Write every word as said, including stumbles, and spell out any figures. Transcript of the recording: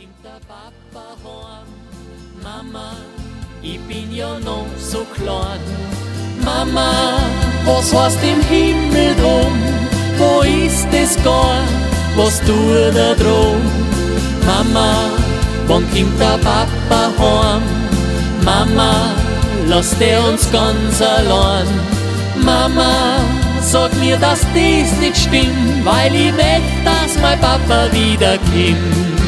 kommt der Papa heim? Mama, ich bin ja noch so klein. Mama, was heißt im Himmel drum? Wo ist das gar? Was tut er drum? Mama, wann kommt der Papa heim? Mama, lass der uns ganz allein. Mama, sag mir, dass das nicht stimmt, weil ich möchte, dass mein Papa wiederkommt.